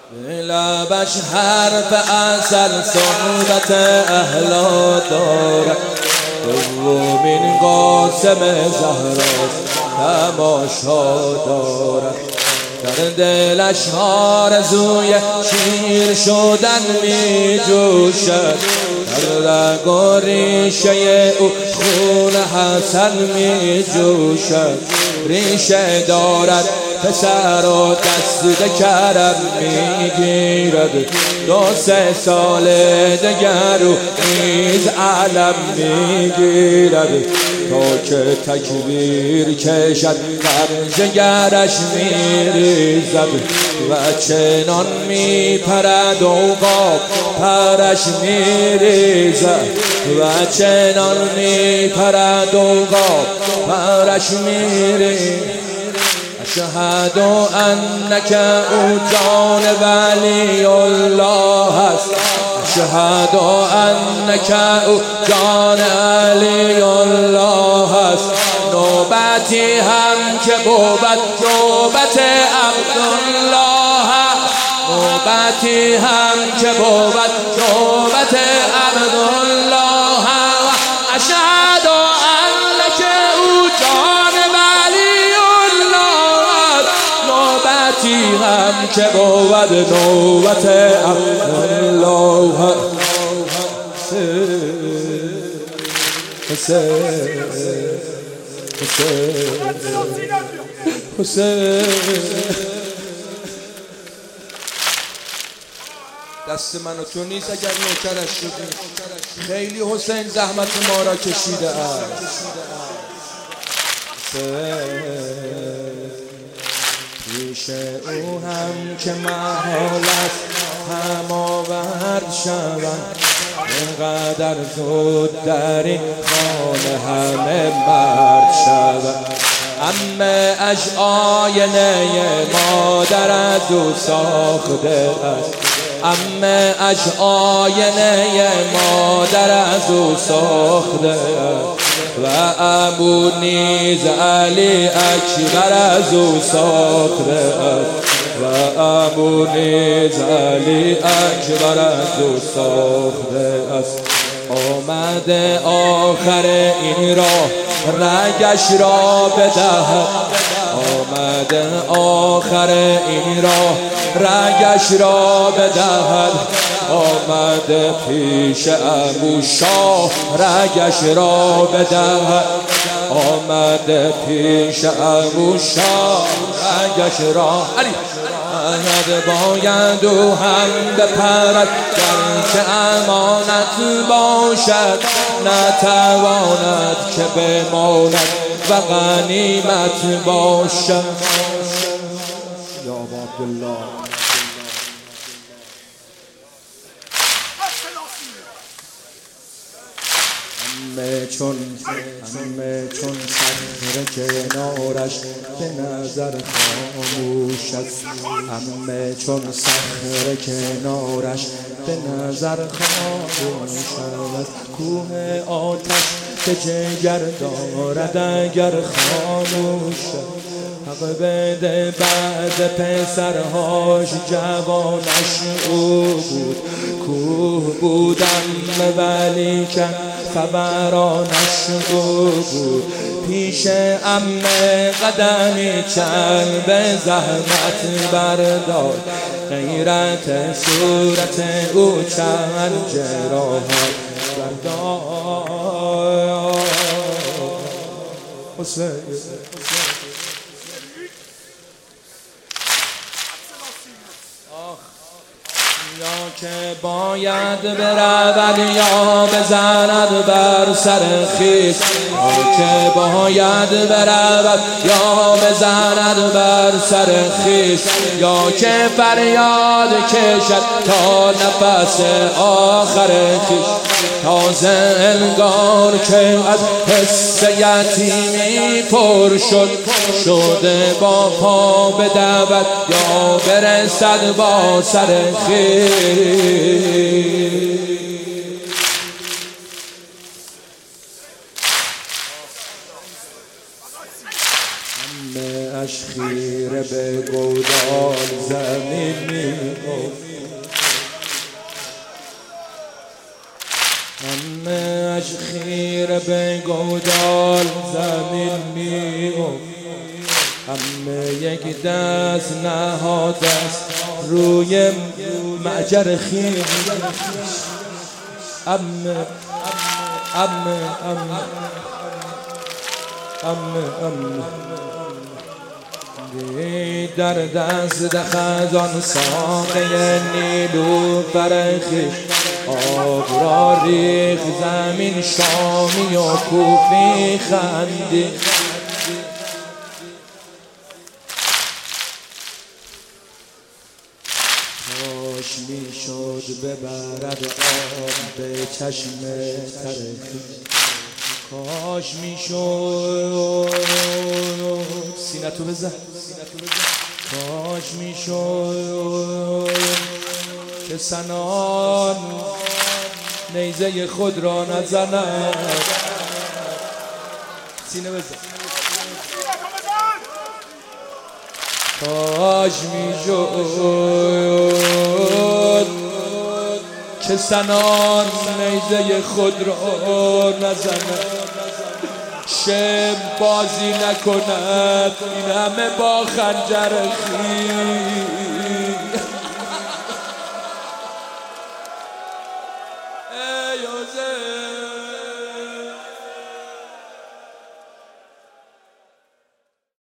لبش حرف اصل صحبت اهلا دارد، دومین قاسم زهراست تماشا دارد. در دلش آرزوی شیر شدن می جوشد، در رگ و ریشه او خون حسن می جوشد. ریشه دارد پسر و دست کرم میگیرد، 2-3 سال دگر او نیز علم میگیرد. تا که تکبیر کشد در جگرش میریزد، و چنان میپرد عقاب پرش میریزد، و چنان میپرد عقاب پرش میریزد. اشهد انک او جان ولی الله است، اشهد انک او جان علی الله است. نوبتی هم که بود نوبت عبدالله، نوبتی هم که بود نوبت عبدالله. اشهد انک او جان ولی الله، نوبتی هم که بود نوبت عبدالله. حسین دست من و تو نیست اگر نوکرش شدیم، خیلی حسین زحمت ما را کشیده است. پیش او هم که محال است هم آورد شود، اینقدر زود در این خانه همه مرد شود. عمه اش آینه مادر از او ساخته است، عمه اش آینه مادر از او ساخته است. و ابو نیز علی اکبر از او ساخته است، و ابو نیز علی اکبر از او ساخته است. آمده آخر این راه رگش را بدهد، آمده آخر این راه رگش را بدهد. آمده پیش ابو شاه رگش را بدهد، آمده پیش ابو شاه رگش را باید او هم بپرد، گرچه امانت باشد نتواند که بماند و غنیمت باشد. یا عبدالله همه چون صخره کنارش به نظر خاموش است، همه چون صخره کنارش به نظر خاموش است. کوه آتش به جگر دارد اگر خاموش است. حق بده بعد پسرهاش جوانش او بود، کوه بودم ولی که خبرانش او بود. پیش عمه قدمی چند به زحمت بردار، غیرت صورت او چند جراحت بردار. حسین یا که باید برود یا بزند بر سر خویش، یا که باید برود یا بزند بر سر خویش، یا که فریاد کشد تا نفس آخر خویش. تازه انگار که از حس یتیمی پر شده با پا بدود یا برسد با سر خویش. همه اش خیره به گودال زمین می‌آورد، همه اش خیره به گودال زمین می‌افت، همه یک دست نهاده است روی معجر خیش. امه امه امه امه امه در دست خزان ساقه نیلوفر خویش، آب را ریخت زمین شامی و کوفی خندید. کاش میشد ببرد آب به چشم تر خویش، کاش میشد سینتو بزن، کاش میشد که سنان نیزه خود را نزند. سینه بزن. کاش میشد که سنان نیزه خود را نزند، شم بازی نکند این همه با خنجر خویش.